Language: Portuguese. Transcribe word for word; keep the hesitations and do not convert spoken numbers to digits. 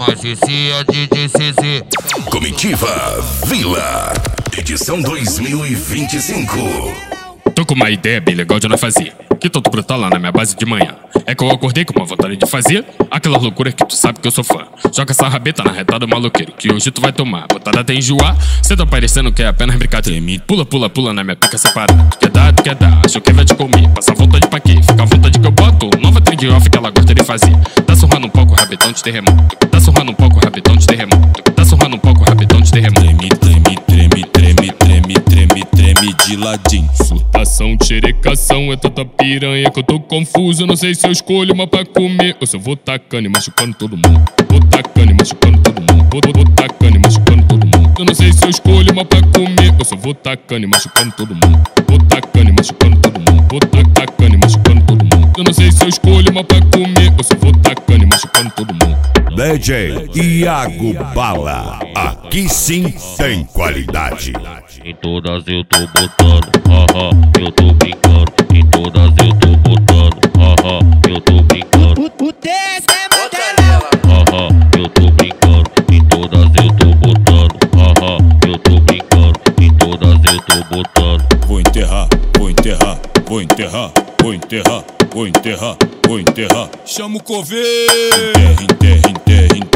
Mas esse é D J C Z. Comitiva Vila, edição dois mil e vinte e cinco. Tô com uma ideia bem legal de nós fazer, que tô brotar lá na minha base de manhã. É que eu acordei com uma vontade de fazer aquela loucura que tu sabe que eu sou fã. Joga essa rabeta na retada maloqueiro, que hoje tu vai tomar. Botada até enjoar, cê tá parecendo que é apenas brincar. Treme, pula, pula, pula na minha pica separada. Tu quer dar, tu quer dar, achou que vai te comer. Passa vontade pra quê? Fica à vontade que eu boto. Nova trend off que ela gosta de fazer. Tá surrando um pouco, rabetão de terremoto. Tá surrando um pouco, rabetão de terremoto. Tá surrando um pouco, rabetão de terremoto. Treme, treme, treme, treme, treme, treme, treme de ladinho. Surtação, xerecação, é tanta piranha que eu tô confuso. Eu não sei se eu escolho uma pra comer ou se eu vou tacando e machucando todo mundo. Vou tacando e machucando todo mundo. Vou, vou, vou tacando e machucando todo mundo. Eu não sei se eu escolho uma pra comer ou se eu vou tacando e machucando todo mundo. Vou tacando e machucando todo mundo. Vou tacando e machucando todo mundo. Eu não sei se eu escolho uma pra comer ou se eu vou tacando e machucando todo mundo. D J Iago Bala, aqui sim tem qualidade. Em todas eu tô botando, haha, eu tô brincando. Em todas eu tô botando, haha, eu tô brincando. O desse é Mandela, haha, eu tô brincando. Em todas eu tô botando, haha, eu tô brincando. Em todas eu tô botando. Vou enterrar, vou enterrar, vou enterrar, vou enterrar, vou enterrar, vou enterrar. Chama o coveiro. Enterra, enterra, enterra, enterra.